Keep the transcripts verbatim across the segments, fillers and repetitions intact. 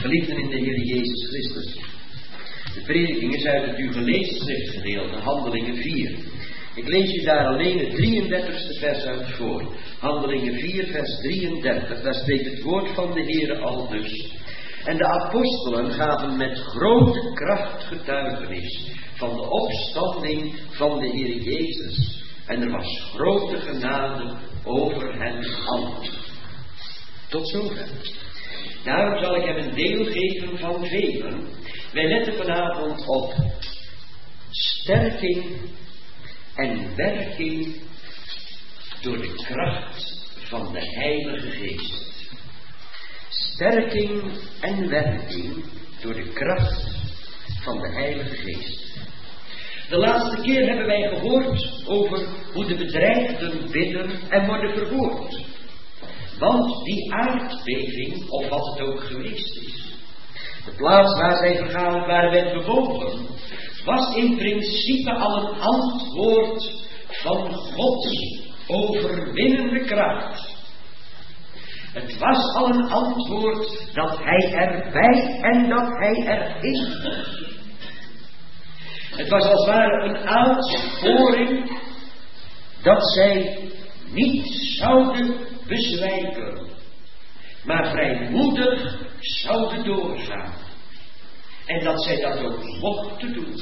Geliefden in de Heer Jezus Christus. De prediking is uit het u gelezen schriftgedeelte, Handelingen vier. Ik lees u daar alleen het drieëndertigste vers uit voor. Handelingen vier, vers drieëndertig. Daar spreekt het woord van de Heer al dus. En de apostelen gaven met grote kracht getuigenis van de opstanding van de Heer Jezus. En er was grote genade over hen allen. Tot zover. Daarom zal ik hem een deel geven van velen. Wij letten vanavond op sterking en werking door de kracht van de Heilige Geest. Sterking en werking door de kracht van de Heilige Geest. De laatste keer hebben wij gehoord over hoe de bedreigden bidden en worden verhoord. Want die aardbeving, of wat het ook geweest is, de plaats waar zij vergaderd waren werd bewogen, was in principe al een antwoord van Gods overwinnende kracht. Het was al een antwoord dat Hij erbij en dat Hij erin was. Het was als het ware een aansporing dat zij niet zouden bezwijken, maar vrijmoedig zouden doorgaan. En dat zij dat ook mochten doen.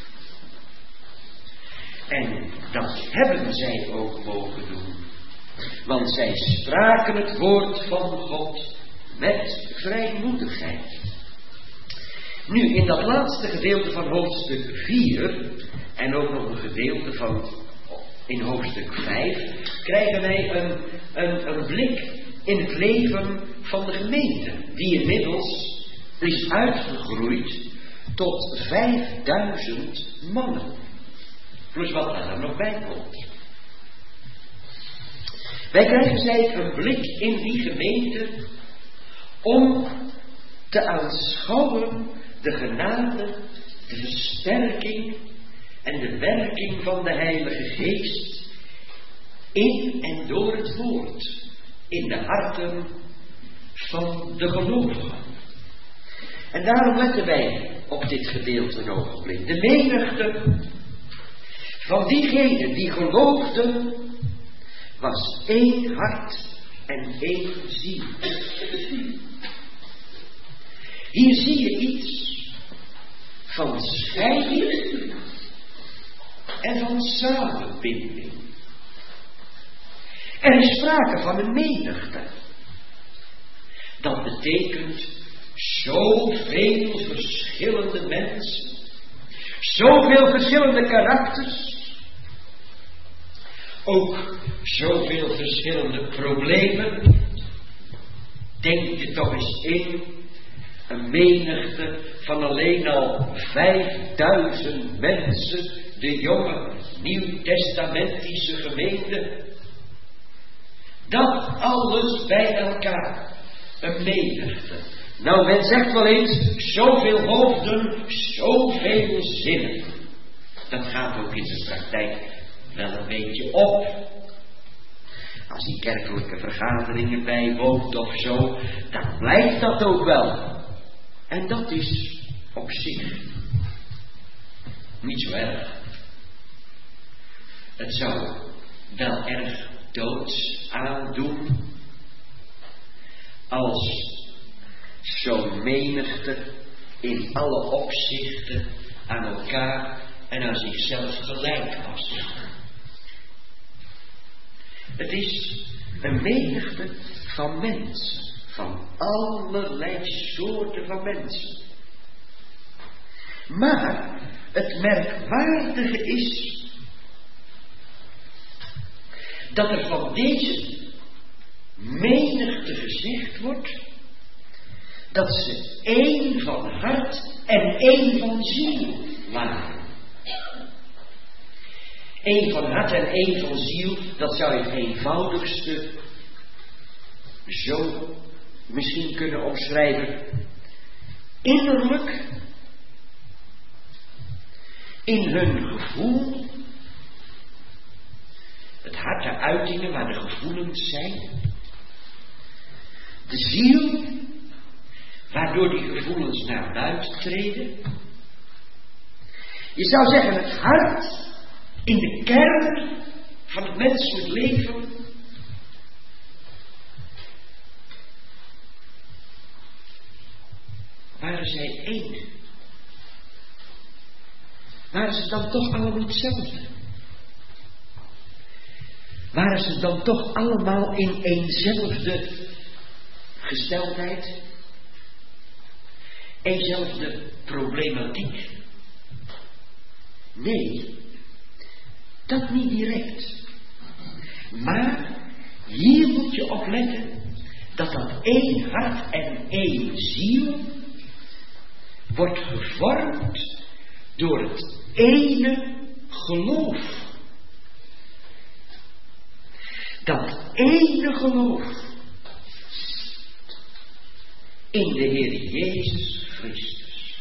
En dat hebben zij ook mogen doen. Want zij spraken het woord van God met vrijmoedigheid. Nu, in dat laatste gedeelte van hoofdstuk vier, en ook nog een gedeelte van in hoofdstuk vijf, krijgen wij een, een, een blik in het leven van de gemeente, die inmiddels is uitgegroeid tot vijfduizend mannen. Plus wat daar nog bij komt. Wij krijgen zij een blik in die gemeente om te aanschouwen de genade, de versterking en de werking van de Heilige Geest in en door het woord in de harten van de gelovigen. En daarom letten wij op dit gedeelte een ogenblik. De menigte van diegenen die geloofden was één hart en één ziel. Hier zie je iets van scheiding en van samenbinding. Er is sprake van een menigte. Dat betekent zoveel verschillende mensen, zoveel verschillende karakters, ook zoveel verschillende problemen. Denk je toch eens in, een menigte van alleen al vijfduizend mensen, de jonge nieuwtestamentische gemeente. Dat alles bij elkaar, een menigte. Nou, men zegt wel eens, zoveel hoofden, zoveel zinnen. Dat gaat ook in de praktijk wel een beetje op. Als die kerkelijke vergaderingen bijwoont of zo, dan blijkt dat ook wel. En dat is op zich niet zo erg. Het zou wel erg doods aandoen als zo'n menigte in alle opzichten aan elkaar en aan zichzelf gelijk was. Het is een menigte van mensen, van allerlei soorten van mensen. Maar het merkwaardige is dat er van deze menigte gezegd wordt dat ze één van hart en één van ziel waren. Eén van hart en één van ziel, dat zou je het eenvoudigste zo misschien kunnen omschrijven. Innerlijk, in hun gevoel, het hart de uitingen waar de gevoelens zijn. De ziel, waardoor die gevoelens naar buiten treden. Je zou zeggen, het hart in de kern van het menselijk leven waren zij één. Waren ze dan toch allemaal hetzelfde? Waren ze dan toch allemaal in eenzelfde gesteldheid? Eenzelfde problematiek? Nee, dat niet direct. Maar hier moet je op letten dat dat één hart en één ziel wordt gevormd door het ene geloof. Dat ene geloof in de Heer Jezus Christus.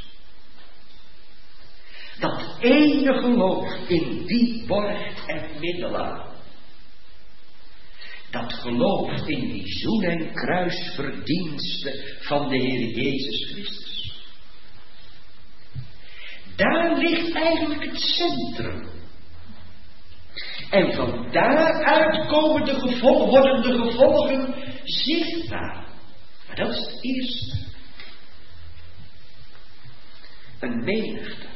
Dat ene geloof in die borg en middelaar. Dat geloof in die zoen- en kruisverdiensten van de Heer Jezus Christus. Daar ligt eigenlijk het centrum. En van daaruit komen de gevolgen, worden de gevolgen zichtbaar. Maar dat is het eerste. Een menigte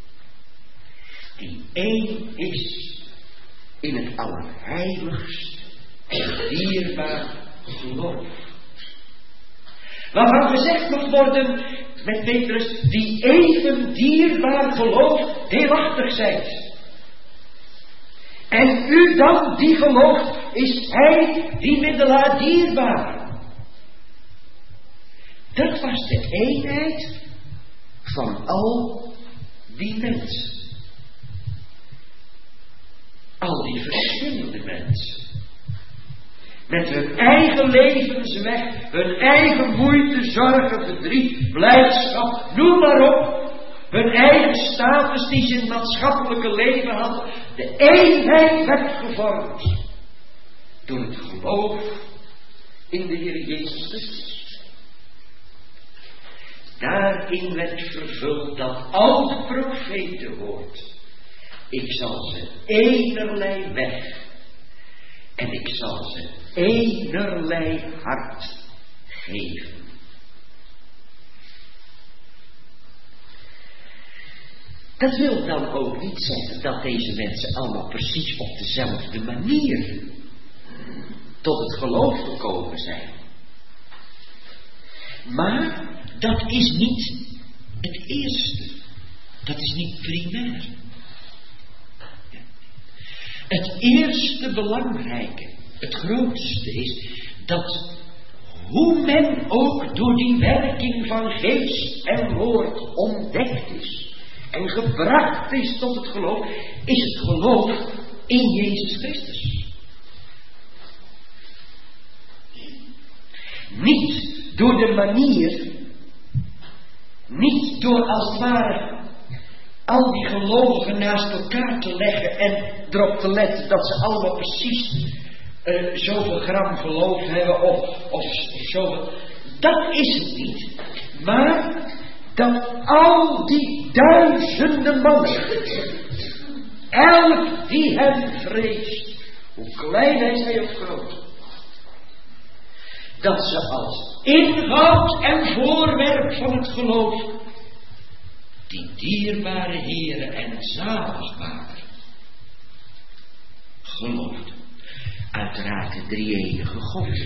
die één is in het allerheiligst en dierbaar geloof. Waarvan gezegd mag worden met Petrus, die even dierbaar geloof deelachtig zijt. En u dan die gelooft, is hij die middelaar dierbaar. Dat was de eenheid van al die mensen. Al die verschillende mensen. Met hun eigen levensweg, hun eigen moeite, zorgen, verdriet, blijdschap, noem maar op. Hun eigen status die ze in het maatschappelijke leven hadden. De eenheid werd gevormd door het geloof in de Heer Jezus Christus. Daarin werd vervuld dat oude profetenwoord. Ik zal ze eenerlei weg en ik zal ze eenerlei hart geven. Dat wil dan ook niet zeggen dat deze mensen allemaal precies op dezelfde manier tot het geloof gekomen zijn. Maar dat is niet het eerste. Dat is niet primair. Het eerste belangrijke, het grootste is dat hoe men ook door die werking van geest en woord ontdekt is en gebracht is tot het geloof, is het geloof in Jezus Christus. Niet door de manier, niet door als het ware al die gelovigen naast elkaar te leggen en erop te letten dat ze allemaal precies uh, zoveel gram geloof hebben of, of zoveel. Dat is het niet. Maar dat al die duizenden mannen, elk die hem vreest, hoe klein hij zij of groot, dat ze als inhoud en voorwerp van het geloof die dierbare Heere en zaligmaker geloofden. Uiteraard de drie-enige God.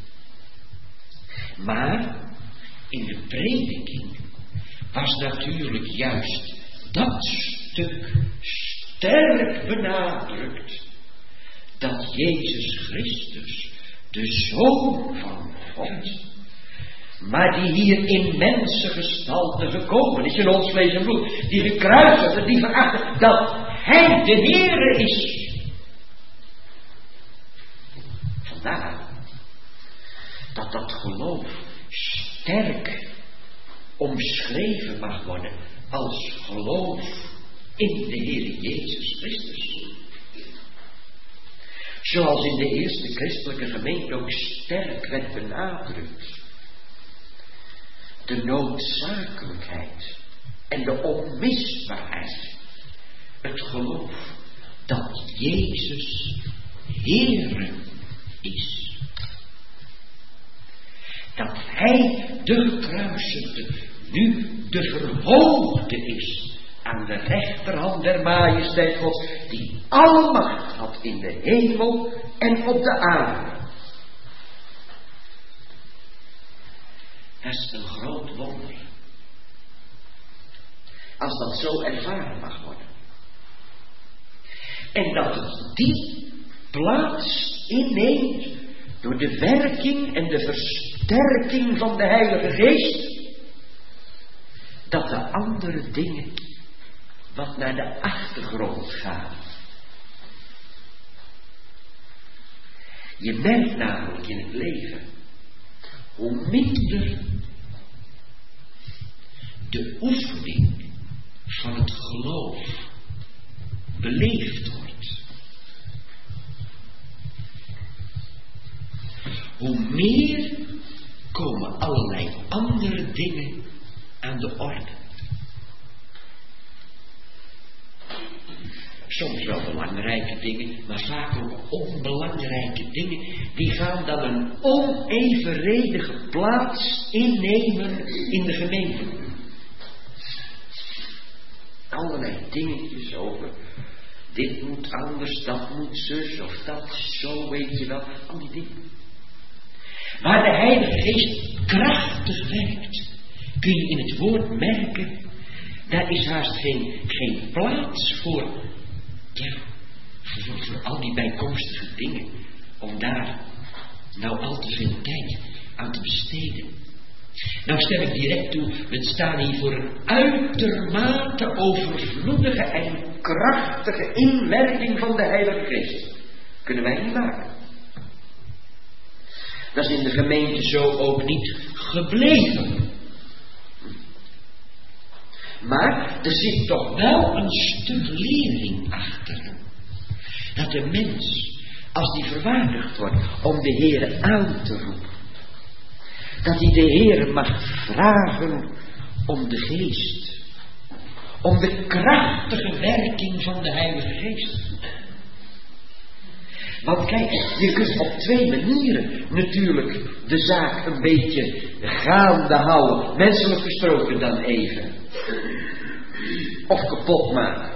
Maar in de prediking was natuurlijk juist dat stuk sterk benadrukt dat Jezus Christus, de Zoon van God, maar die hier in mensengestalte gekomen is, in ons vlees en bloed, die gekruisigd en die veracht, dat Hij de Heere is. Vandaar dat dat geloof sterk omschreven mag worden als geloof in de Heer Jezus Christus. Zoals in de eerste christelijke gemeente ook sterk werd benadrukt de noodzakelijkheid en de onmisbaarheid. Het geloof dat Jezus Heere is. Dat Hij, de gekruisigde, nu de verhoogde is aan de rechterhand der majesteit Gods, die alle macht had in de hemel en op de aarde. Dat is een groot wonder. Als dat zo ervaren mag worden. En dat het die plaats inneemt door de werking en de versterking van de Heilige Geest, dat de andere dingen wat naar de achtergrond gaan. Je merkt namelijk in het leven, hoe minder de oefening van het geloof beleefd wordt, hoe meer komen allerlei andere dingen aan de orde. Soms wel belangrijke dingen, maar vaak ook onbelangrijke dingen, die gaan dan een onevenredige plaats innemen in de gemeente. Allerlei dingetjes over, dit moet anders, dat moet zus, of dat zo, weet je wel, al die dingen. Waar de Heilige Geest krachtig werkt, kun je in het woord merken, daar is haast geen, geen plaats voor. Ja, voor, voor al die bijkomstige dingen, om daar nou al te veel tijd aan te besteden. Nou stel ik direct toe, we staan hier voor een uitermate overvloedige en krachtige inwerking van de Heilige Geest. Kunnen wij niet maken. Dat is in de gemeente zo ook niet gebleven. Maar er zit toch wel een stuk lering achter. Dat de mens, als die verwaardigd wordt om de Heere aan te roepen, dat hij de Heere mag vragen om de Geest. Om de krachtige werking van de Heilige Geest. Want kijk, je kunt op twee manieren natuurlijk de zaak een beetje gaande houden. Menselijk gesproken dan even. Of kapot maken.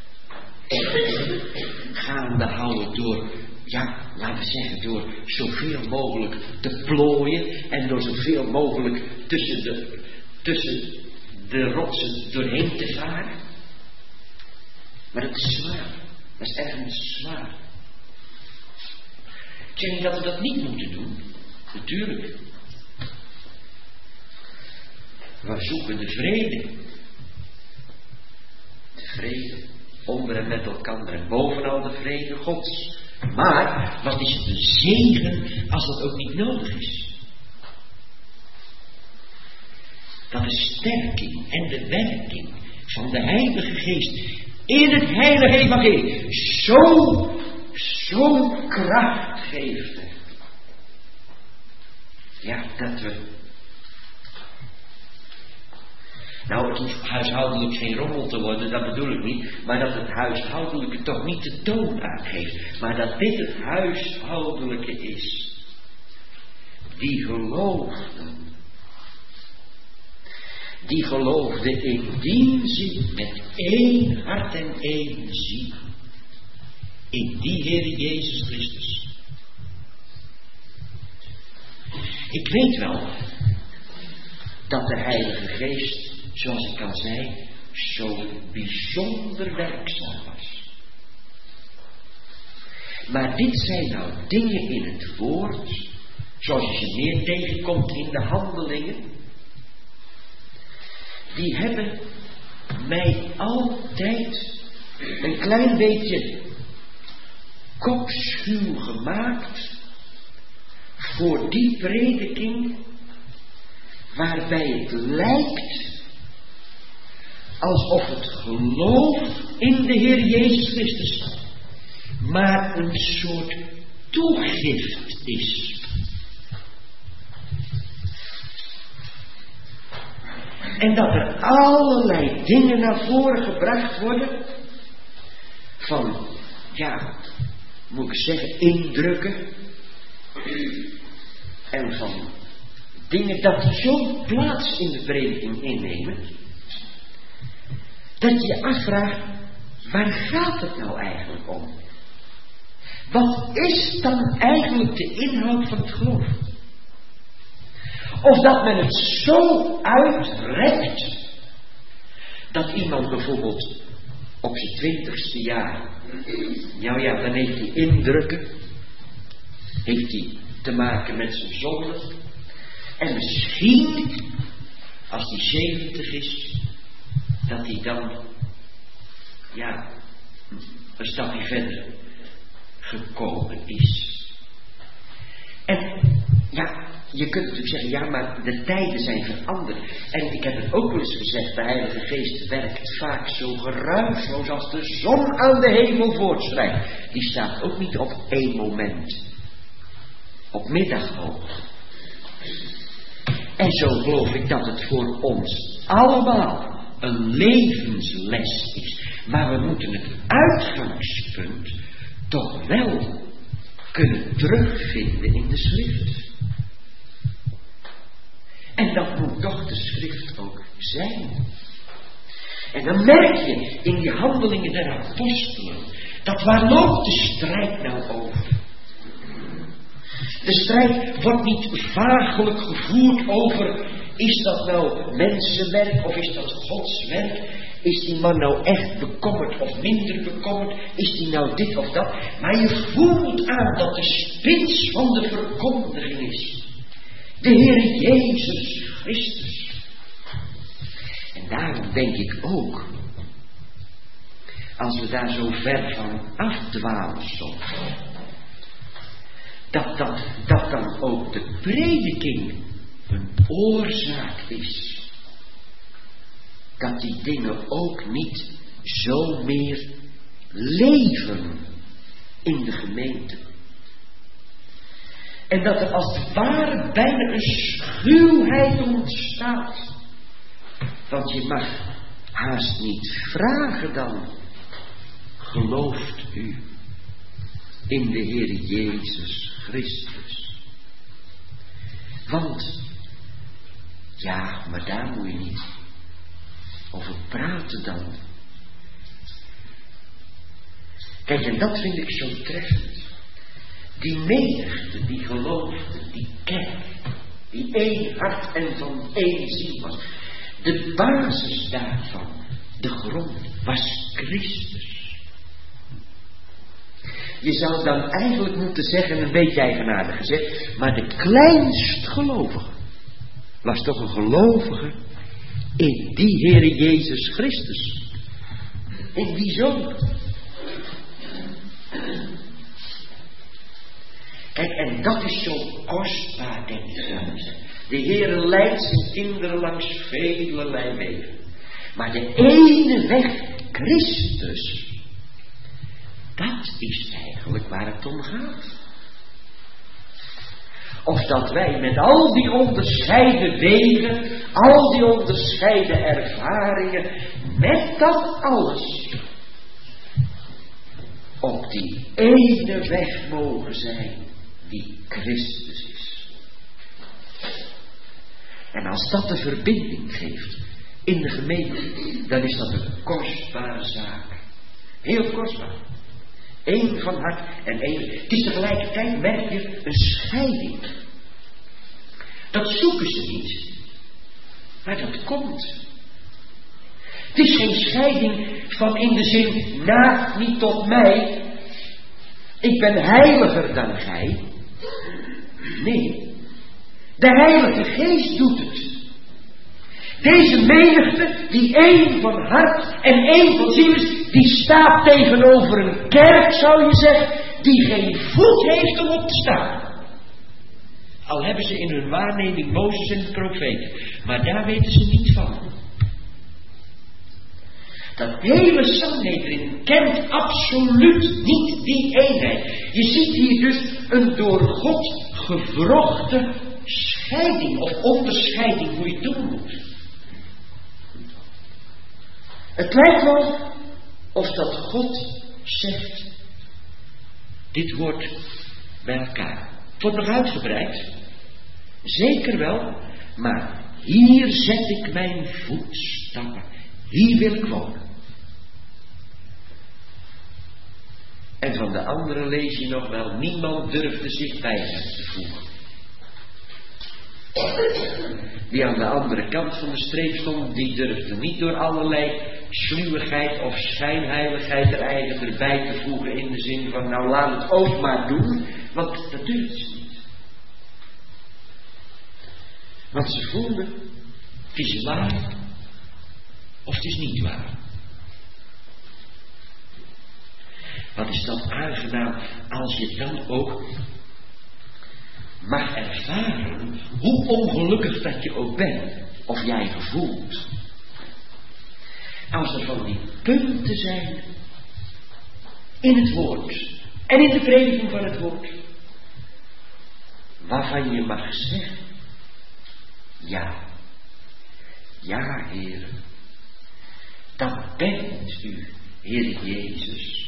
Gaande houden door, ja, laten we zeggen, door zoveel mogelijk te plooien. En door zoveel mogelijk tussen de, tussen de rotsen doorheen te varen. Maar dat is zwaar. Dat is ergens zwaar. Ik zeg niet dat we dat niet moeten doen. Natuurlijk. We zoeken de vrede. De vrede. Onder en met elkaar. En bovenal de vrede Gods. Maar, wat is het een zegen als dat ook niet nodig is? Dat de sterking en de werking van de Heilige Geest in het Heilige Evangelie zo, zo kracht geeft. Ja, dat we... Nou, het hoeft huishoudelijk geen rommel te worden, dat bedoel ik niet. Maar dat het huishoudelijke toch niet de toon aangeeft. Maar dat dit het huishoudelijke is. Die geloofden. Die geloofden in die zin met één hart en één ziel. In die Heer Jezus Christus. Ik weet wel dat de Heilige Geest, zoals ik al zei, zo bijzonder werkzaam was. Maar dit zijn nou dingen in het woord, zoals je ze meer tegenkomt in de handelingen, die hebben mij altijd een klein beetje kopschuw gemaakt voor die prediking waarbij het lijkt alsof het geloof in de Heer Jezus Christus maar een soort toegift is. En dat er allerlei dingen naar voren gebracht worden. Van, ja, moet ik zeggen, indrukken. En van dingen dat zo'n plaats in de prediking innemen. Dat je je afvraagt, waar gaat het nou eigenlijk om? Wat is dan eigenlijk de inhoud van het geloof? Of dat men het zo uitrekt, dat iemand bijvoorbeeld op zijn twintigste jaar, nou ja, dan heeft hij indrukken, heeft hij te maken met zijn zonde, en misschien, als hij zeventig is, dat hij dan, ja, een stapje verder gekomen is. En ja, je kunt natuurlijk zeggen, ja, maar de tijden zijn veranderd. En ik heb het ook wel eens gezegd, de Heilige Geest werkt vaak zo geruisloos als de zon aan de hemel voortschrijdt. Die staat ook niet op één moment. Op middaghoogte. En zo geloof ik dat het voor ons allemaal een levensles is. Maar we moeten het uitgangspunt toch wel kunnen terugvinden in de schrift. En dat moet toch de schrift ook zijn. En dan merk je in die handelingen der apostelen, dat waar loopt de strijd nou over? De strijd wordt niet vaagelijk gevoerd over, is dat nou mensenwerk of is dat Gods werk? Is die man nou echt bekommerd of minder bekommerd? Is die nou dit of dat? Maar je voelt aan dat de spits van de verkondiging is de Heer Jezus Christus. En daarom denk ik ook, als we daar zo ver van afdwalen soms, dat, dat, dat dan ook de prediking een oorzaak is. Dat die dingen ook niet zo meer leven in de gemeente. En dat er als het ware bijna een schuwheid ontstaat. Want je mag haast niet vragen dan. Gelooft u in de Heer Jezus Christus? Want, ja, maar daar moet je niet over praten dan. Kijk, en dat vind ik zo treffend. Die menigte, die geloofde, die kerk, die één hart en van één ziel was. De basis daarvan, de grond, was Christus. Je zou dan eigenlijk moeten zeggen, een beetje eigenaardig gezegd, maar de kleinst gelovige was toch een gelovige in die Heere Jezus Christus. In die Zoon. Kijk, en dat is zo kostbaar, denk ik. De Heere leidt zijn kinderen langs velelei wegen. Maar de ene weg, Christus, dat is eigenlijk waar het om gaat. Of dat wij met al die onderscheiden wegen, al die onderscheiden ervaringen, met dat alles op die ene weg mogen zijn die Christus is. En als dat de verbinding geeft in de gemeente, dan is dat een kostbare zaak. Heel kostbaar. Eén van hart en één. Het is tegelijkertijd, merk je, een scheiding. Dat zoeken ze niet. Maar dat komt. Het is geen scheiding van in de zin, naagt niet tot mij. Ik ben heiliger dan gij. Nee. De Heilige Geest doet het. Deze menigte, die één van hart en één van ziel is, die staat tegenover een kerk, zou je zeggen, die geen voet heeft om op te staan. Al hebben ze in hun waarneming Mozes en de profeten, maar daar weten ze niet van. Dat hele Sanhedrin kent absoluut niet die eenheid. Je ziet hier dus een door God gewrochte scheiding of onderscheiding, hoe je het doen moet. Het lijkt wel of dat God zegt, dit hoort bij elkaar. Het wordt nog uitgebreid, zeker wel, maar hier zet ik mijn voetstappen, hier wil ik wonen. En van de anderen lees je nog wel, niemand durfde zich bij hem te voegen. Die aan de andere kant van de streep stond, die durfde niet door allerlei sluwigheid of schijnheiligheid er eigen erbij te voegen in de zin van, nou laat het ook maar doen, want dat durfde ze niet. Want ze voelden, het is waar of het is niet waar. Wat is dan aangenaam als je dan ook mag ervaren hoe ongelukkig dat je ook bent of jij je voelt. Als er van die punten zijn in het woord en in de prediking van het woord waarvan je mag zeggen, ja, ja Heer, dat bent u, Heer Jezus.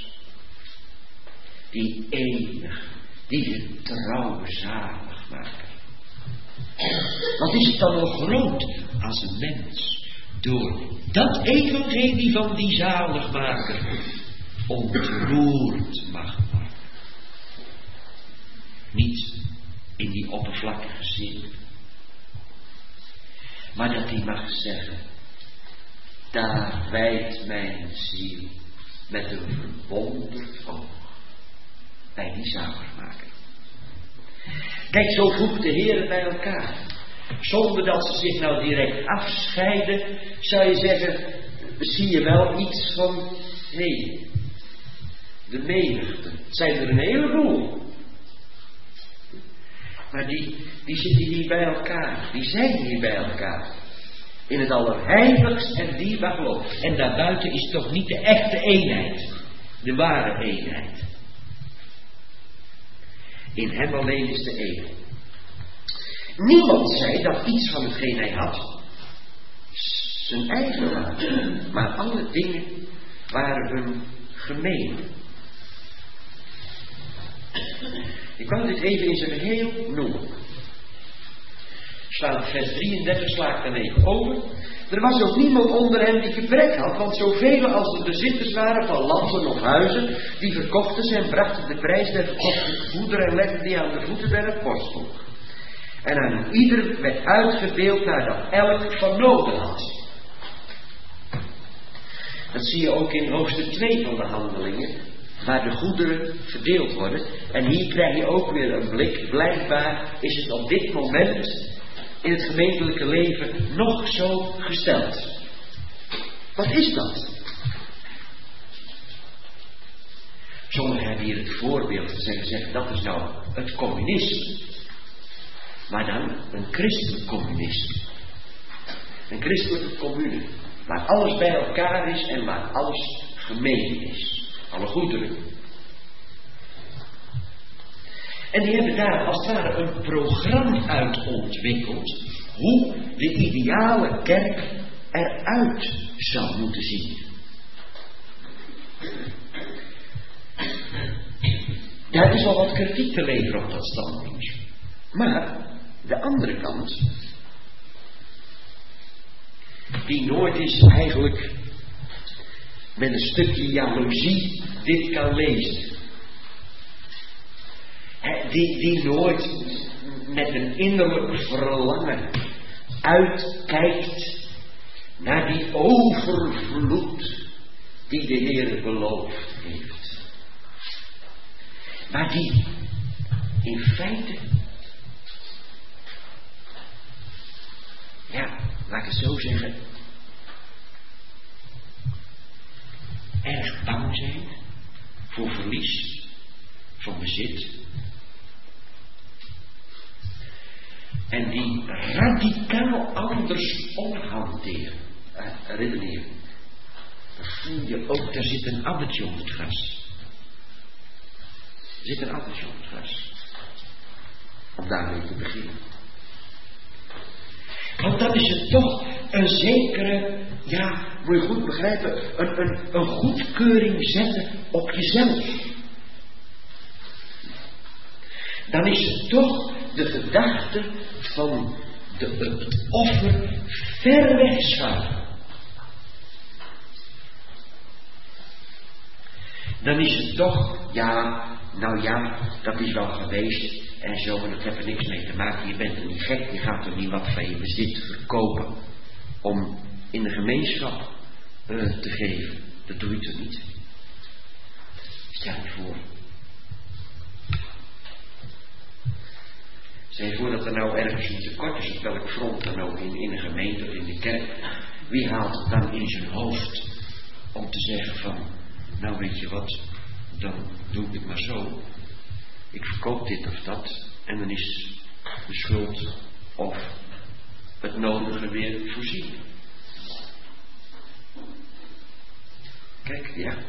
Die enige, die trouwe zaligmaker. Wat is het dan nog groot als een mens door dat evangelie van die zaligmaker ontroerd mag worden. Niet in die oppervlakkige zin, maar dat hij mag zeggen, daar wijdt mijn ziel met een verwonderd oog bij die zaligmaker. Kijk, zo voegt de Heer bij elkaar. Zonder dat ze zich nou direct afscheiden, zou je zeggen, zie je wel iets van, hé, hey, de menigte. Het zijn er een heleboel. Maar die, die zitten hier bij elkaar. Die zijn hier bij elkaar. In het allerheiligst en dierbaar geloof. En daarbuiten is toch niet de echte eenheid. De ware eenheid. In hem alleen is de eeuw. Niemand zei dat iets van hetgeen hij had zijn eigen waren, maar alle dingen waren hun gemeen. Ik kan dit even in zijn geheel noemen. Staat vers drieëndertig, sla ik dan even over. Er was ook niemand onder hen die gebrek had, want zoveel als de bezitters waren van landen of huizen, die verkochten ze en brachten de prijs der verkochte goederen en legden die aan de voeten der apostel. En aan ieder werd uitgedeeld nadat elk van noden had. Dat zie je ook in hoofdstuk twee van de Handelingen, waar de goederen verdeeld worden. En hier krijg je ook weer een blik. Blijkbaar is het op dit moment in het gemeentelijke leven nog zo gesteld. Wat is dat? Sommigen hebben hier het voorbeeld gezegd, zeggen dat is nou het communisme. Maar dan een christelijk communisme. Een christelijke commune. Waar alles bij elkaar is en waar alles gemeen is. Alle goederen. En die hebben daar als het ware een programma uit ontwikkeld. Hoe de ideale kerk eruit zou moeten zien. Daar is wel wat kritiek te leveren op dat standpunt. Maar de andere kant, die nooit is eigenlijk met een stukje jaloezie dit kan lezen. Die, die nooit met een innerlijk verlangen uitkijkt naar die overvloed die de Heer beloofd heeft. Maar die in feite, ja, laat ik het zo zeggen, erg bang zijn voor verlies van bezit. En die radicaal anders omhanteren, uh, redeneren. Dan voel je ook, daar zit een addertje op het gras. Er zit een addertje op het gras. Om daarmee te beginnen. Want dan is het toch een zekere ja, moet je goed begrijpen, een, een, een goedkeuring zetten op jezelf. Dan is het toch de gedachte van de, het offer ver wegschuiven. Dan is het toch, ja, nou ja, dat is wel geweest en zo, maar dat heeft er niks mee te maken. Je bent er niet gek, je gaat er niet wat van je bezit verkopen om in de gemeenschap uh, te geven. Dat doe je toch niet? Stel je voor. Stel je voor dat er nou ergens een tekort is, op welk front dan ook, in, in een gemeente of in de kerk. Wie haalt het dan in zijn hoofd om te zeggen van, nou weet je wat, dan doe ik het maar zo. Ik verkoop dit of dat en dan is de schuld of het nodige weer voorzien. Kijk, ja.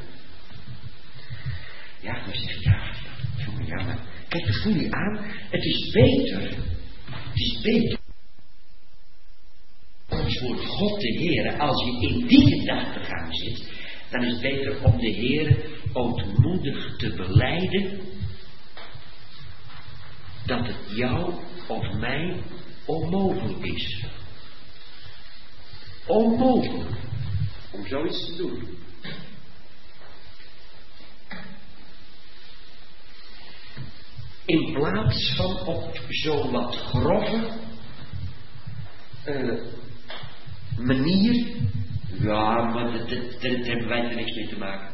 Ja, dan zeg je, ja, ja, maar kijk, dat voel je aan. Het is beter. Het is beter. Voor God de Heer, als je in die gedachtegang zit, dan is het beter om de Heer ootmoedig te belijden dat het jou of mij onmogelijk is. Onmogelijk om zoiets te doen. In plaats van op zo'n wat grove uh, manier, ja, maar dat, dat, dat hebben wij er niks mee te maken.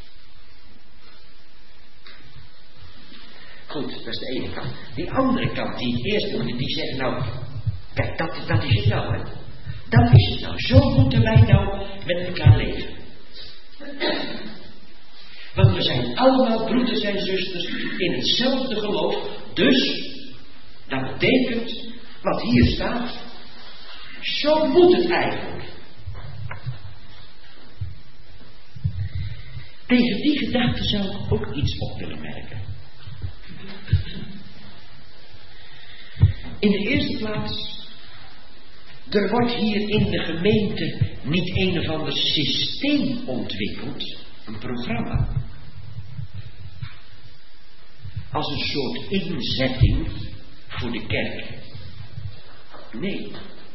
Goed, dat is de ene kant. Die andere kant, die het eerste moet, die zegt nou, kijk, dat, dat is het nou, hè. Dat is het nou. Zo moeten wij nou met elkaar leven. Want we zijn allemaal broeders en zusters in hetzelfde geloof. Dus, dat betekent wat hier staat. Zo moet het eigenlijk. Tegen die gedachte zou ik ook iets op willen merken. In de eerste plaats, er wordt hier in de gemeente niet een of ander systeem ontwikkeld, een programma. Als een soort inzetting voor de kerk. Nee.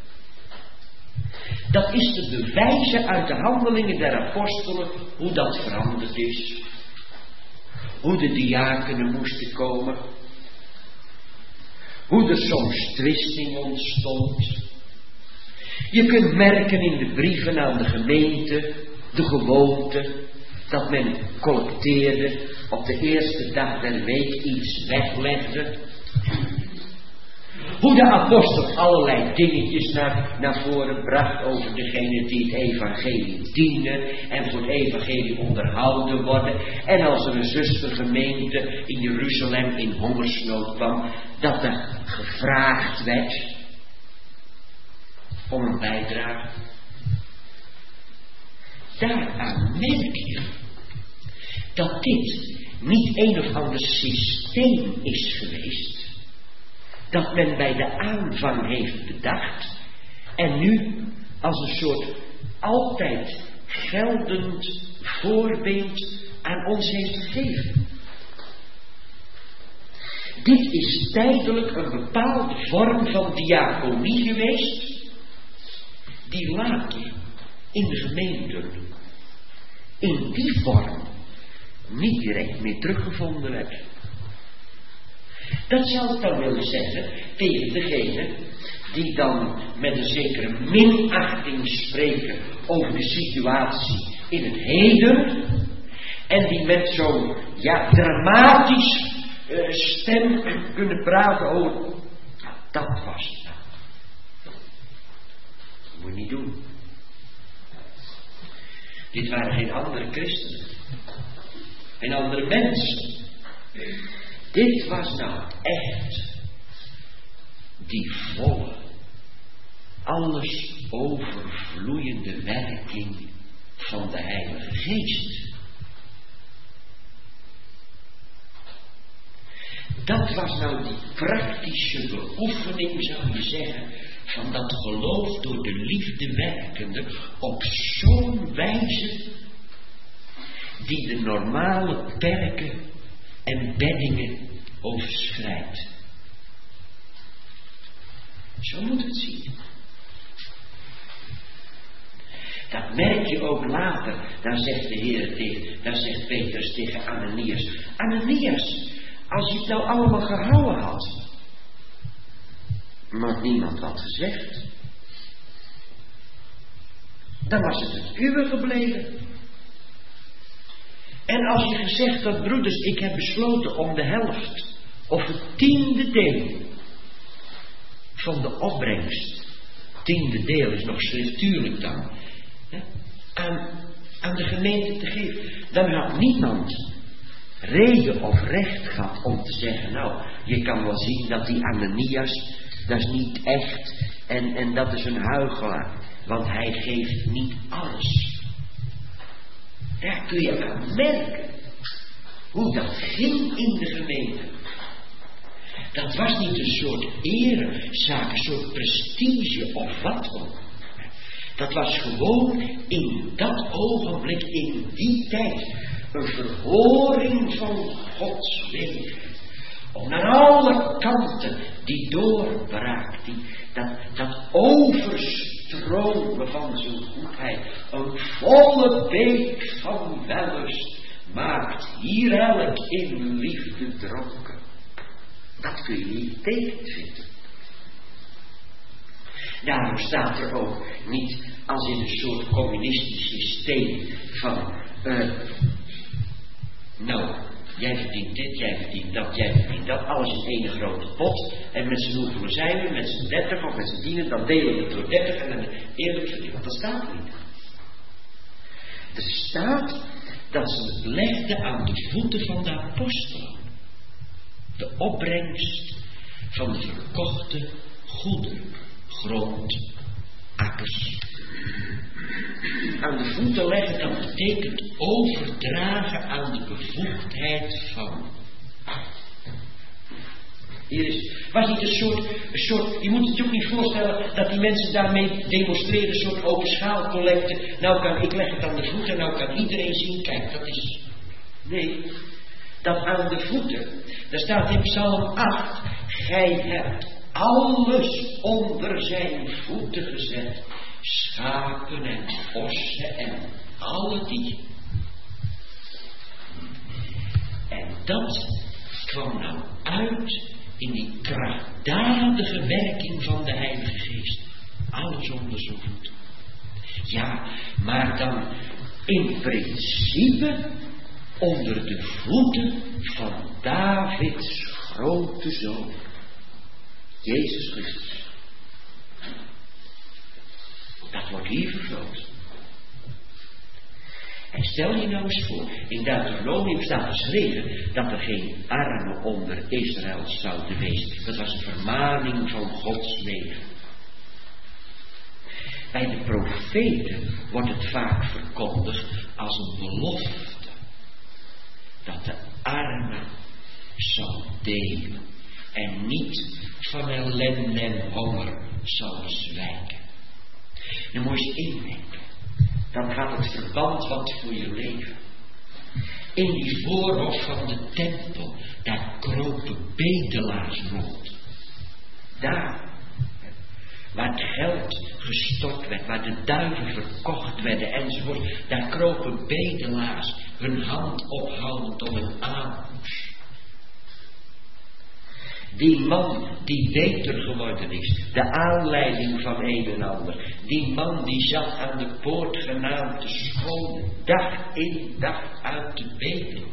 Dat is te bewijzen uit de handelingen der apostelen hoe dat veranderd is. Hoe de diakenen moesten komen. Hoe er soms twisting ontstond. Je kunt merken in de brieven aan de gemeente, de gewoonte, dat men collecteerde, op de eerste dag der week iets weglegde. Hoe de apostel allerlei dingetjes naar, naar voren bracht over degene die het evangelie dienen en voor het evangelie onderhouden worden. En als er een zustergemeente in Jeruzalem in hongersnood kwam, dat er gevraagd werd om een bijdrage. Daaraan merk je dat dit niet een of ander systeem is geweest dat men bij de aanvang heeft bedacht en nu als een soort altijd geldend voorbeeld aan ons heeft gegeven. Dit is tijdelijk een bepaalde vorm van diaconie geweest, die later in de gemeente in die vorm niet direct meer teruggevonden werd. Dat zou ik dan willen zeggen tegen degene die dan met een zekere minachting spreken over de situatie in het heden en die met zo'n ja, dramatisch uh, stem kunnen praten over dat was het nou. Dat moet je niet doen. Dit waren geen andere christenen. Geen andere mensen. Dit was nou echt die volle, alles overvloeiende werking van de Heilige Geest. dat was nou die praktische beoefening, zou je zeggen, van dat geloof door de liefde werkende op zo'n wijze die de normale perken en beddingen overschrijdt. Zo moet het zien. Dat merk je ook later. Dan zegt de Heer tegen, dan zegt Petrus tegen Ananias: Ananias, als je het nou allemaal gehouden had, maar niemand had gezegd, dan was het het uwe gebleven. En als je gezegd had: broeders, ik heb besloten om de helft of het tiende deel van de opbrengst, tiende deel is nog schriftuurlijk dan, hè, aan, aan de gemeente te geven, dan had niemand reden of recht gehad om te zeggen: nou, je kan wel zien dat die Ananias, dat is niet echt en, en dat is een huichelaar, want hij geeft niet alles. Daar kun je aan merken hoe dat ging in de gemeente. Dat was niet een soort erezaak, een soort prestige of wat ook. Dat was gewoon in dat ogenblik, in die tijd, een verhoring van Gods wegen. Om naar alle kanten die doorbraak, die, dat, dat overstromen van zijn goedheid, een volle beek van wellust, maakt hier elk in liefde dronken. Dat kun je niet tegenvinden. Daarom staat er ook niet als in een soort communistisch systeem van uh, nou, jij verdient dit, jij verdient dat, jij verdient dat, alles in één grote pot, en met z'n hoeveel zijn we, met z'n dertig of met z'n tienen, dan delen we het door dertig en dan eerlijk verdienen, want dat staat niet. Er staat dat ze het legden aan de voeten van de apostelen. De opbrengst van de verkochte goederen, grond, akkers. Aan de voeten leggen, dat betekent overdragen aan de bevoegdheid van. Hier is, was niet een soort, een soort, je moet het je ook niet voorstellen dat die mensen daarmee demonstreren, een soort open schaal collecte. Nou kan ik leg het aan de voeten, nou kan iedereen zien, kijk, dat is. Nee, dat aan de voeten. Daar staat in Psalm acht, gij hebt alles onder zijn voeten gezet. Schapen en ossen en alle dieren. En dat kwam nou uit in die krachtdadige werking van de Heilige Geest. Alles onder zijn voeten. Ja, maar dan in principe onder de voeten van Davids grote zoon, Jezus Christus. Dat wordt hier vergroot. En stel je nou eens voor, in Deuteronomium staat geschreven dat er geen armen onder Israël zouden wezen. Dat was een vermaning van Gods leven. Bij de profeten wordt het vaak verkondigd als een belofte. Dat de armen zal delen en niet van ellende en honger zal zwijken. Dan moet je eens indenken. Dan gaat het verband wat voor je leven. In die voorhof van de tempel, daar kropen bedelaars rond. Daar, waar het geld gestort werd, waar de duiven verkocht werden enzovoort, daar kropen bedelaars hun hand ophoudend om een aalmoes. Die man die beter geworden is, de aanleiding van een en ander. Die man die zat aan de poort genaamd te scholen, dag in dag uit te bedelen.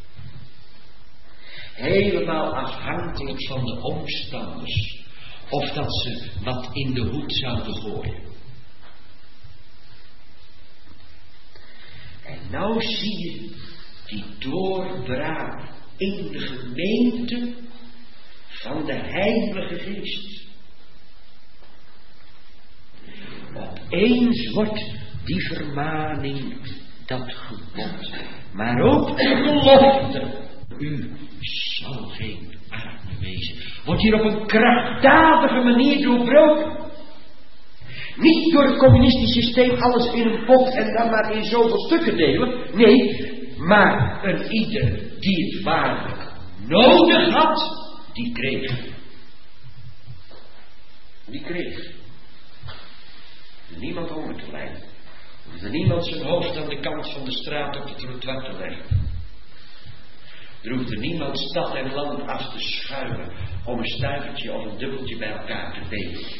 Helemaal afhankelijk van de omstanders. Of dat ze wat in de hoed zouden gooien. En nou zie je die doorbraak in de gemeente van de Heilige Geest. Opeens wordt die vermaning, dat gebod, maar ook de belofte u zal geen arme wezen. Wordt hier op een krachtdadige manier doorbroken. Niet door het communistisch systeem alles in een pot en dan maar in zoveel stukken delen. Nee, maar een ieder die het waarlijk nodig had, die kreeg. Die kreeg. Niemand honger te lijden. Er niemand zijn hoofd aan de kant van de straat op het trottoir te leggen. Er hoefde niemand stad en land af te schuiven om een stuivertje of een dubbeltje bij elkaar te bedelen.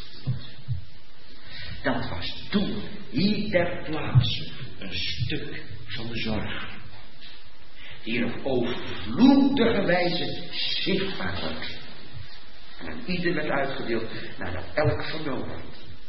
Dat was toen hier ter plaatse een stuk van de zorg. Die op overvloedige wijze zichtbaar wordt. En aan ieder werd uitgedeeld nadat elk vernomen had.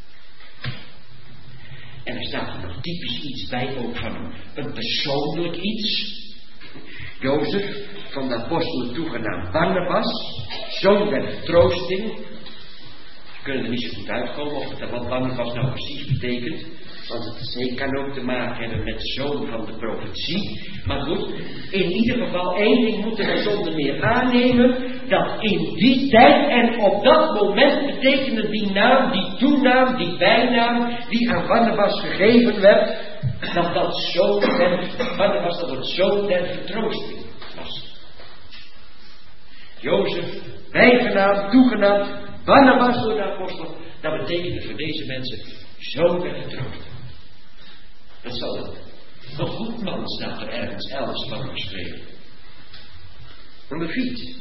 En er staat er nog typisch iets bij, ook van een, een persoonlijk iets. Jozef, van de apostelen toegenaamd Barnabas, zoon der vertroosting. We kunnen er niet zo goed uitkomen of het wat Barnabas nou precies betekent. Want het kan ook te maken hebben met zoon van de profetie. Maar goed, in ieder geval één ding moeten we zonder meer aannemen. Dat in die tijd en op dat moment betekende die naam, die toenaam, die bijnaam die aan Barnabas gegeven werd. Dat dat zoon der, Barnabas dat het zoon der vertroosting was. Jozef, bijgenaamd, toegenaamd, Barnabas door de apostel. Dat betekende voor deze mensen zoon der vertroosting. Dat zal het. Een goed man staat er ergens elders van geschreven. Een leviet.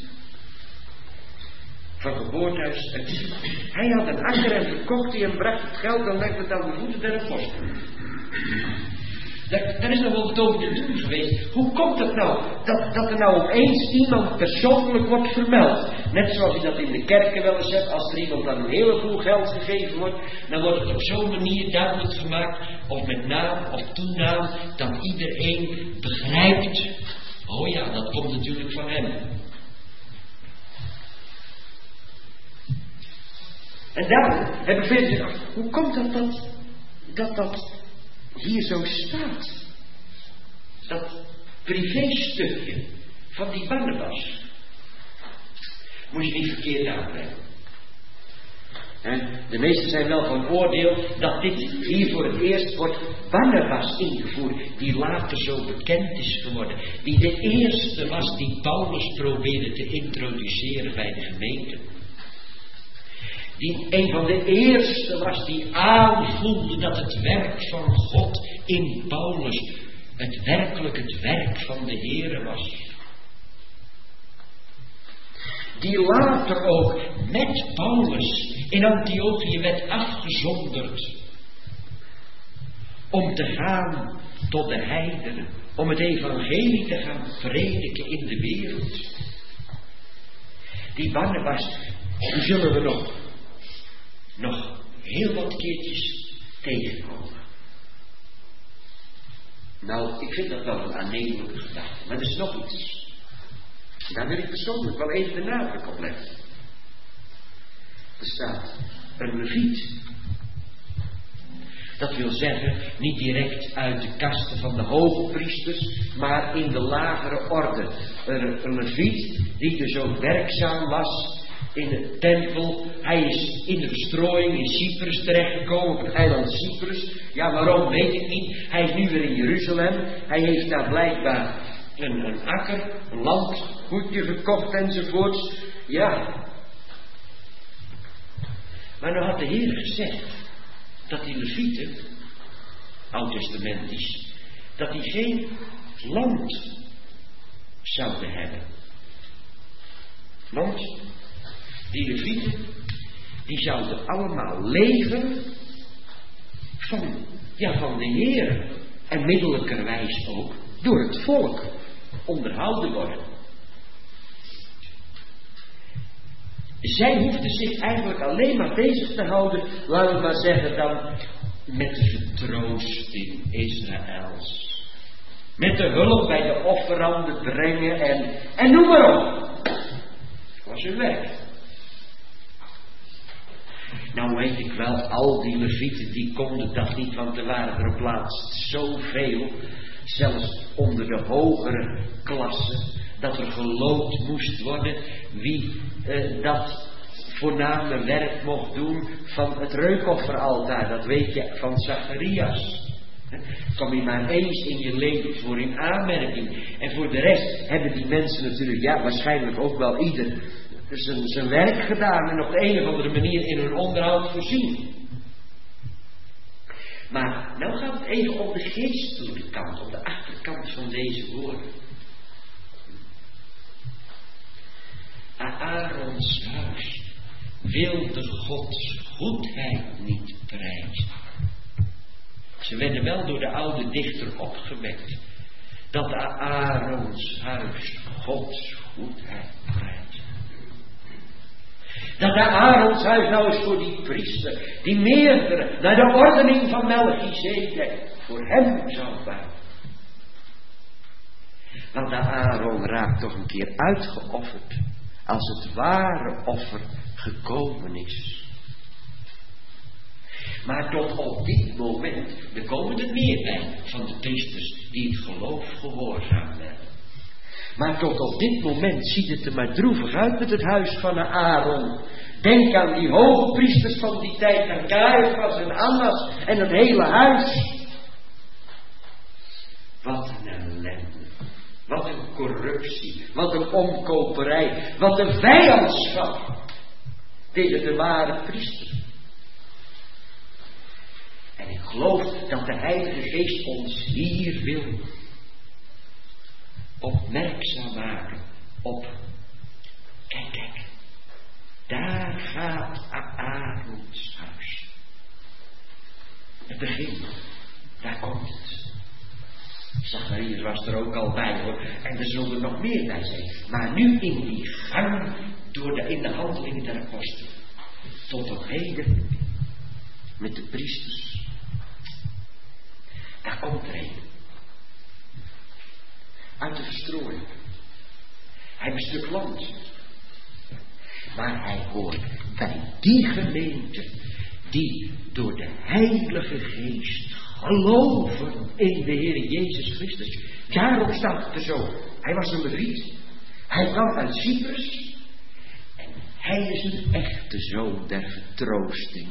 Van geboortehuis. Hij had een akker en verkocht die en bracht het geld en legde het aan de voeten der apostelen. Daar, daar is nog wel wat over te doen geweest. Hoe komt het nou dat, dat er nou opeens iemand persoonlijk wordt vermeld? Net zoals je dat in de kerken wel eens hebt. Als er iemand dan een heleboel geld gegeven wordt, dan wordt het op zo'n manier duidelijk gemaakt, of met naam of toenaam, dat iedereen begrijpt. Oh ja, dat komt natuurlijk van hem. En daarom hebben velen gezegd, hoe komt dat dat, dat dat hier zo staat? Dat privéstukje van die Barnabas. Moet je niet verkeerd aanbrengen. De meesten zijn wel van oordeel dat dit hier voor het eerst wordt Barnabas ingevoerd, die later zo bekend is geworden. Die de eerste was die Paulus probeerde te introduceren bij de gemeente. Die een van de eerste was die aanvoelde dat het werk van God in Paulus het werkelijk het werk van de Heere was. Die later ook met Paulus in Antiochië werd afgezonderd om te gaan tot de heidenen, om het evangelie te gaan prediken in de wereld. Die Barnabas, die zullen we nog, nog heel wat keertjes tegenkomen. Nou, ik vind dat wel een aannemelijke gedachte, maar er is nog iets. Daar wil ik persoonlijk wel even de nadruk op leggen. Er staat een leviet. Dat wil zeggen, niet direct uit de kasten van de hoge priesters, maar in de lagere orde. Een, een leviet die dus ook werkzaam was in de tempel. Hij is in de verstrooiing in Cyprus terechtgekomen, op het eiland Cyprus. Ja, waarom weet ik niet. Hij is nu weer in Jeruzalem. Hij heeft daar blijkbaar een, een akker, een landgoedje verkocht enzovoorts. Ja. Maar nou had de Heer gezegd dat die levieten, oud-testamentisch, dat die geen land zouden hebben. Want die levieten, die zouden allemaal leven van, ja, van de Heer. En middelijkerwijs ook door het volk onderhouden worden. Zij hoefden zich eigenlijk alleen maar bezig te houden, laten we maar zeggen dan, met de vertroosting Israëls. Met de hulp bij de offeranden brengen en, en noem maar op. Dat was hun werk. Nou weet ik wel, al die levieten die konden dat niet, want er waren er op laatst zoveel, zelfs onder de hogere klasse, dat er geloot moest worden wie uh, dat voorname werk mocht doen van het reukofferaltaar. Dat weet je van Zacharias. Kom je maar eens in je leven voor in aanmerking. En voor de rest hebben die mensen natuurlijk, ja, waarschijnlijk ook wel ieder zijn, zijn werk gedaan en op de een of andere manier in hun onderhoud voorzien. Maar nou gaat het even op de geestelijke kant, op de achterkant van deze woorden. Aarons huis wilde Gods goedheid niet prijzen. Ze werden wel door de oude dichter opgewekt dat Aarons huis Gods goedheid prijst. Dat de Aarons huis nou eens voor die priester, die meerdere, naar de ordening van Melchizedek, voor hem zou buigen. Want de Aaron raakt toch een keer uitgeofferd, als het ware offer gekomen is. Maar tot op dit moment, er komen er meer bij van de priesters die het geloof gehoorzaam werden. Maar tot op dit moment ziet het er maar droevig uit met het huis van Aaron. Denk aan die hoge priesters van die tijd, aan Caiaphas en Annas en het hele huis. Wat een ellende. Wat een corruptie. Wat een omkoperij. Wat een vijandschap tegen de ware priester. En ik geloof dat de Heilige Geest ons hier wil opmerkzaam maken op. Kijk, kijk. Daar gaat Aarons huis. Het begin. Daar komt het. Zacharias was er ook al bij hoor. En er zullen er nog meer bij zijn. Maar nu in die gang door de, in de handelingen der apostelen. Tot op heden. Met de priesters. Daar komt er een. Uit de verstrooiing. Hij heeft een stuk land. Maar hij hoort bij die gemeente die door de Heilige Geest geloven in de Heer Jezus Christus. Daarom staat het er zo. Hij was een leviet. Hij kwam uit Cyprus. En hij is een echte zoon der vertroosting.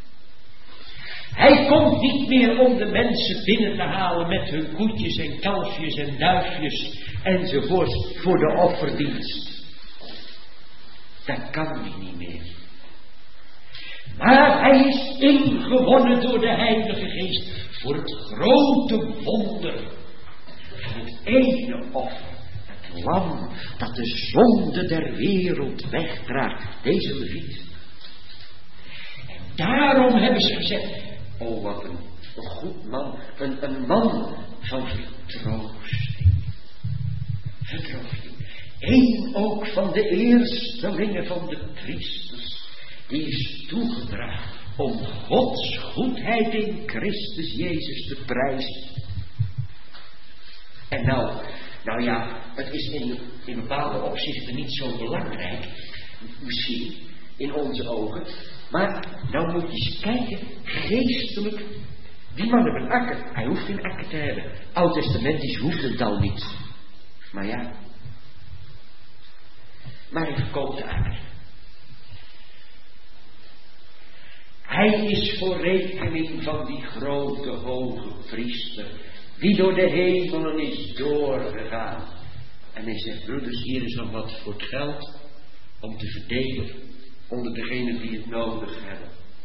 Hij komt niet meer om de mensen binnen te halen met hun koetjes en kalfjes en duifjes enzovoort voor de offerdienst. Dat kan hij niet meer. Maar hij is ingewonnen door de Heilige Geest voor het grote wonder van het ene offer. Het lam dat de zonde der wereld wegdraagt. Deze leviet. En daarom hebben ze gezegd. Oh, wat een, een goed man. Een, een man van vertroosting. Vertroosting. Eén ook van de eerstelingen van de priesters. Die is toegedragen om Gods goedheid in Christus Jezus te prijzen. En nou, nou ja, het is in, in bepaalde opzichten niet zo belangrijk. Misschien in onze ogen. Maar nou moet je eens kijken, geestelijk. Die man heeft een akker. Hij hoeft geen akker te hebben. Oud-testamentisch hoeft het al niet. Maar ja. Maar hij verkoopt de akker. Hij is voor rekening van die grote hoge priester. Die door de hemelen is doorgegaan. En hij zegt, broeders, hier is nog wat voor het geld. Om te verdelen. Onder degenen die het nodig hebben.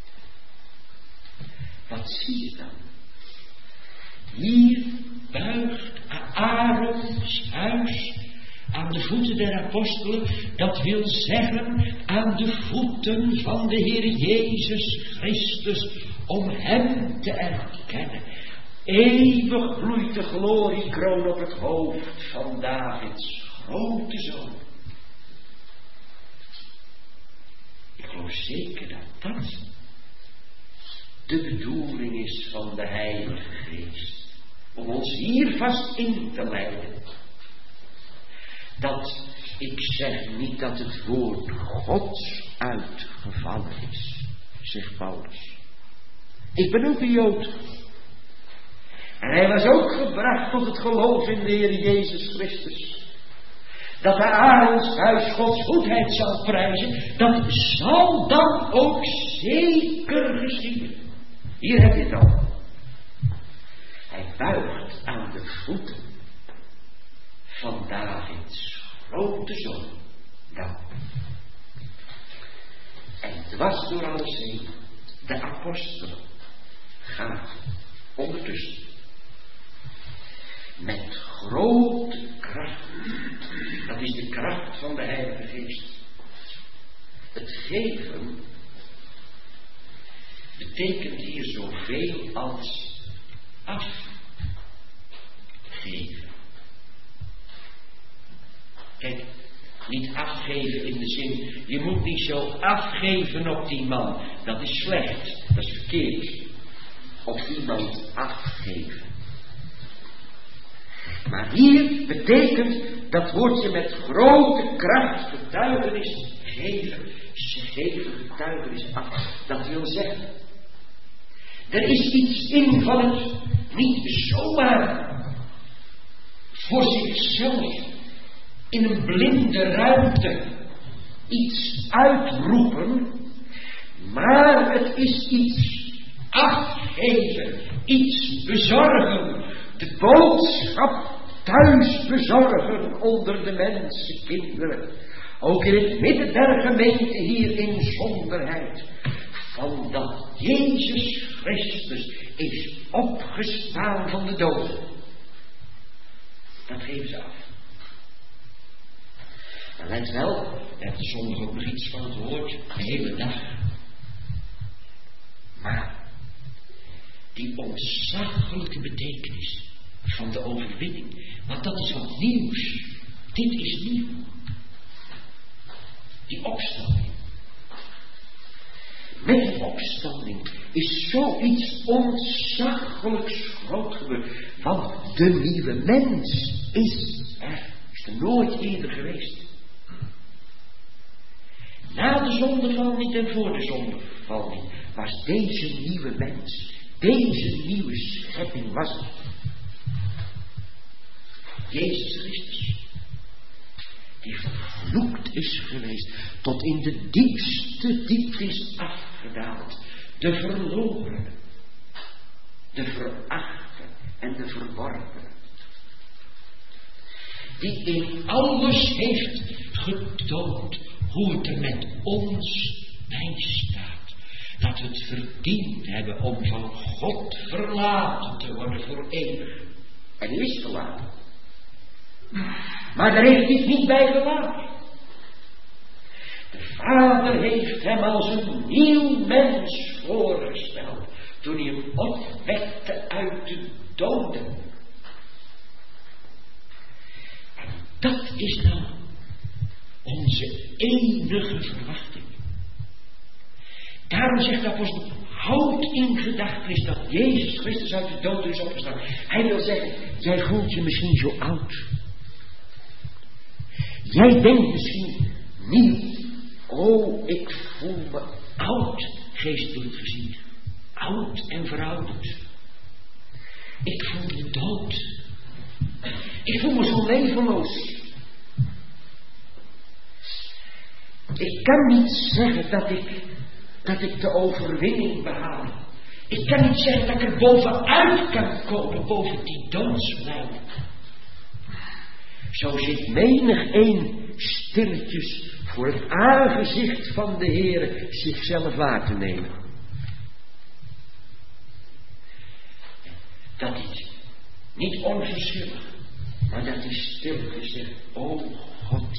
Wat zie je dan? Hier buigt Aarons huis aan de voeten der apostelen. Dat wil zeggen aan de voeten van de Heer Jezus Christus. Om hem te erkennen. Eeuwig bloeit de gloriekroon op het hoofd van Davids grote zoon. Ik geloof zeker dat dat de bedoeling is van de Heilige Geest. Om ons hier vast in te leiden. Dat, ik zeg niet dat het woord Gods uitgevallen is, zegt Paulus. Ik ben ook een Jood. En hij was ook gebracht tot het geloof in de Heer Jezus Christus. dat de Aaronshuis Gods goedheid zal prijzen, dat zal dan ook zeker geschieden. Hier heb je het al. Hij buigt aan de voeten van Davids grote zoon, Dan. En dwars door alles heen, de apostelen gaan ondertussen met grote kracht. Dat is de kracht van de Heilige Geest. Het geven betekent hier zoveel als afgeven. Kijk, niet afgeven in de zin, je moet niet zo afgeven op die man. Dat is slecht, dat is verkeerd. Op iemand afgeven. Maar hier betekent dat woordje met grote kracht getuigenis geven. Ze geven getuigenis af. Dat wil zeggen, er is iets in van het niet zomaar voor zichzelf in een blinde ruimte iets uitroepen, maar het is iets afgeven, iets bezorgen, de boodschap thuis bezorgen onder de mensenkinderen. Ook in het midden der gemeente hier in zonderheid. Van dat Jezus Christus is opgestaan van de doden. Dat geven ze af. En let wel, er is zondag ook nog iets van het woord, de hele dag. Maar die ontzaglijke betekenis van de overwinning, want dat is wat nieuws. Dit is nieuw. Die opstanding. Met die opstanding is zoiets ontzaglijks groot gebeurd. Want de nieuwe mens is er. Is er nooit eerder geweest. Na de zondeval niet en voor de zondeval niet. Was deze nieuwe mens. Deze nieuwe schepping was er. Jezus Christus. Die vervloekt is geweest, tot in de diepste diepte is afgedaald. De verloren, de verachte en de verworpen. Die in alles heeft getoond hoe het er met ons bij staat. Dat we het verdiend hebben om van God verlaten te worden voor eeuwig. En hij is verlaten. Maar daar heeft hij niet bij gelaten. De Vader heeft hem als een nieuw mens voorgesteld. Toen hij hem opwekte uit de doden. En dat is nou onze enige verwachting. Daarom zegt de apostel, houd in gedachtenis dat Jezus Christus uit de dood is opgestaan. Hij wil zeggen, jij voelt je misschien zo oud. Jij denkt misschien niet, oh, ik voel me oud, geestelijk gezien. Oud en verouderd. Ik voel me dood. Ik voel me zo levenloos. Ik kan niet zeggen dat ik, dat ik de overwinning behaal. Ik kan niet zeggen dat ik er bovenuit kan komen, boven die doodsmijn. Zo zit menig een stilletjes voor het aangezicht van de Heere zichzelf waar te nemen. Dat is niet onverschillig, maar dat is stilletjes zegt, o God.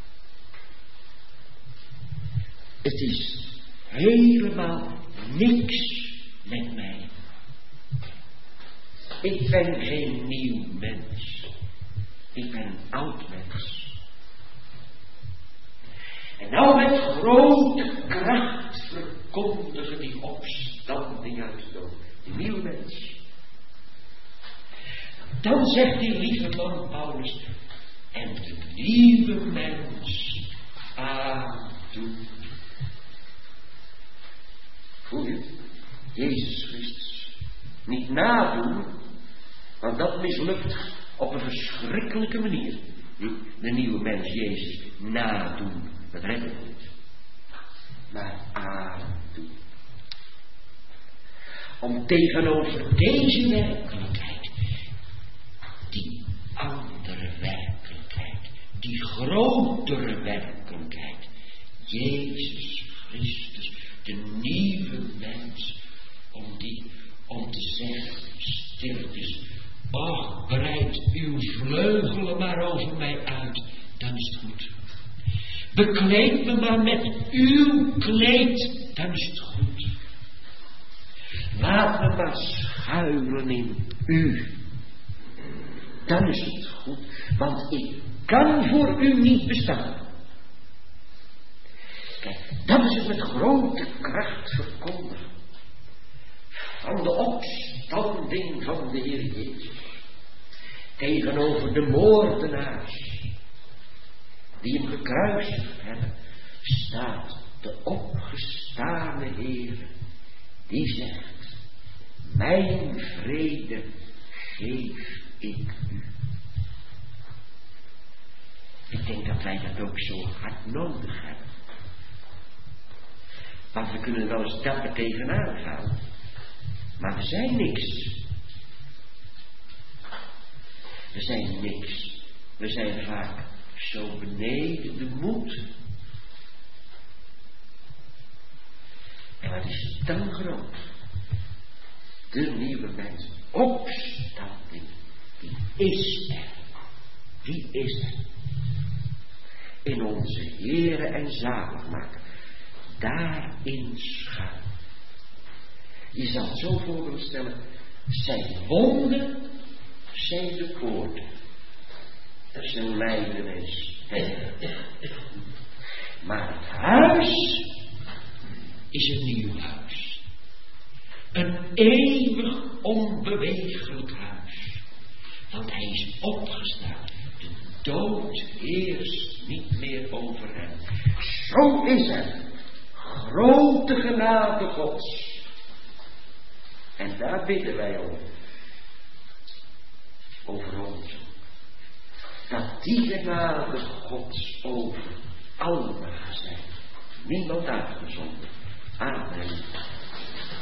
Het is helemaal niks met mij. Ik ben geen nieuw mens. Ik ben een oud mens. En nou met grote kracht verkondigen die opstanding uit de dood. Die nieuwe mens. Dan zegt die lieve man Paulus. En de nieuwe mens aandoen. Voel je het? Jezus Christus. Niet nadoen, want dat mislukt op een verschrikkelijke manier. de nieuwe mens Jezus nadoen, dat redt het niet. Maar aandoen. Om tegenover deze werkelijkheid, die andere werkelijkheid, die grotere werkelijkheid, Jezus Christus, de nieuwe mens, om die, om te zeggen, stilletjes, och, breid uw vleugelen maar over mij uit, dan is het goed. Bekleed me maar met uw kleed, dan is het goed. Laat me maar schuilen in u, dan is het goed, want ik kan voor u niet bestaan. Kijk, dat is het met grote kracht verkondigen van de opstanding van de Heer Jezus tegenover de moordenaars die hem gekruisigd hebben, staat de opgestane Heer die zegt: mijn vrede geef ik u. Ik denk dat wij dat ook zo hard nodig hebben. Want we kunnen wel eens dapper tegenaan gaan, maar we zijn niks. We zijn niks. We zijn vaak zo beneden de moed. En wat is het dan groot? De nieuwe mens, opstanding, die is er. Die is er. In onze Heere en Zaligmaker. Daarin schuil. Je zal het zo voor willen stellen. Zijn wonden zijn de poorten. Dat is een lijden en sterren. Maar het huis is een nieuw huis. Een eeuwig onbeweeglijk huis. Want hij is opgestaan. De dood heerst niet meer over hem. Zo is het. Grote genade Gods. En daar bidden wij over. Over ons. Dat die genade Gods over allen mag zijn. Niemand uitgezonderd. Amen.